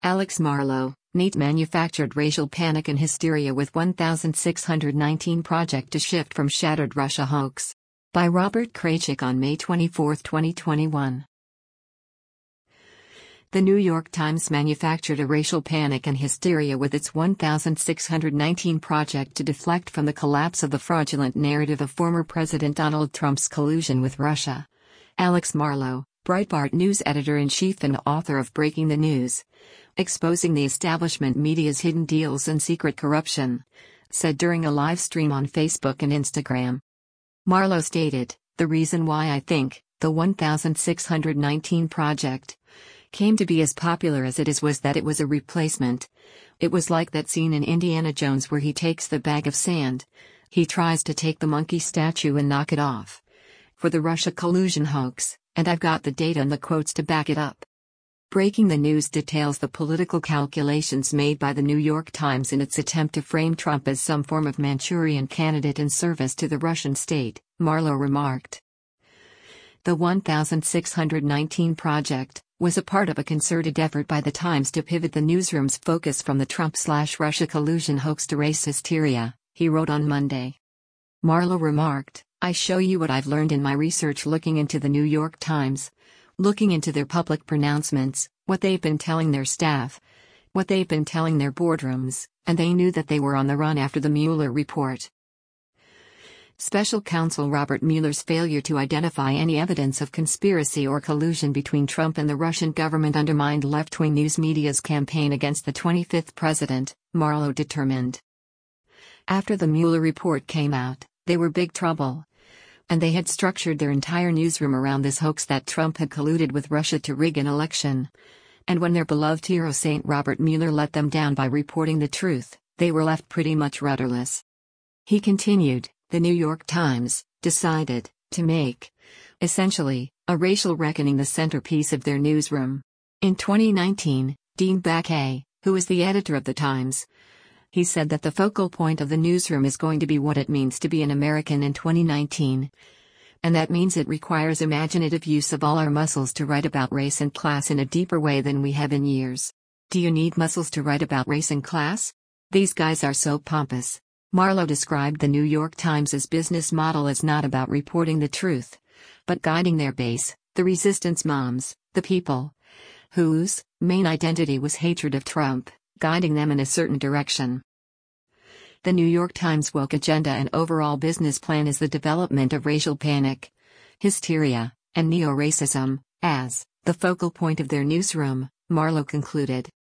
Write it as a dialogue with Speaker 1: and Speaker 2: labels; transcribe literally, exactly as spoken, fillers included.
Speaker 1: Alex Marlow, NEAT manufactured racial panic and hysteria with one thousand six hundred nineteen project to shift from shattered Russia hoax. By Robert Kraychik on May twenty-fourth, twenty twenty-one. The New York Times manufactured a racial panic and hysteria with its one thousand six hundred nineteen project to deflect from the collapse of the fraudulent narrative of former President Donald Trump's collusion with Russia. Alex Marlow, Breitbart News editor-in-chief and author of Breaking the News, Exposing the Establishment Media's Hidden Deals and Secret Corruption, said during a live stream on Facebook and Instagram. Marlow stated, "The reason why I think the one thousand six hundred nineteen project came to be as popular as it is was that it was a replacement. It was like that scene in Indiana Jones where he takes the bag of sand. He tries to take the monkey statue and knock it off. For the Russia collusion hoax, and I've got the data and the quotes to back it up." Breaking the News details the political calculations made by the New York Times in its attempt to frame Trump as some form of Manchurian candidate in service to the Russian state, Marlow remarked. The one thousand six hundred nineteen project was a part of a concerted effort by the Times to pivot the newsroom's focus from the Trump-slash-Russia collusion hoax to race hysteria, he wrote on Monday. Marlow remarked, "I show you what I've learned in my research looking into the New York Times. Looking into their public pronouncements, what they've been telling their staff, what they've been telling their boardrooms, and they knew that they were on the run after the Mueller report." Special counsel Robert Mueller's failure to identify any evidence of conspiracy or collusion between Trump and the Russian government undermined left-wing news media's campaign against the twenty-fifth president, Marlow determined. After the Mueller report came out, they were big trouble. And they had structured their entire newsroom around this hoax that Trump had colluded with Russia to rig an election. And when their beloved hero Saint Robert Mueller let them down by reporting the truth, they were left pretty much rudderless. He continued, "The New York Times decided to make, essentially, a racial reckoning the centerpiece of their newsroom." In twenty nineteen, Dean Baquet, who is the editor of the Times, he said that the focal point of the newsroom is going to be what it means to be an American in twenty nineteen. And that means it requires imaginative use of all our muscles to write about race and class in a deeper way than we have in years. Do you need muscles to write about race and class? These guys are so pompous. Marlow described the New York Times' business model as not about reporting the truth, but guiding their base, the resistance moms, the people whose main identity was hatred of Trump, guiding them in a certain direction. The New York Times' woke agenda and overall business plan is the development of racial panic, hysteria, and neo-racism, as the focal point of their newsroom, Marlow concluded.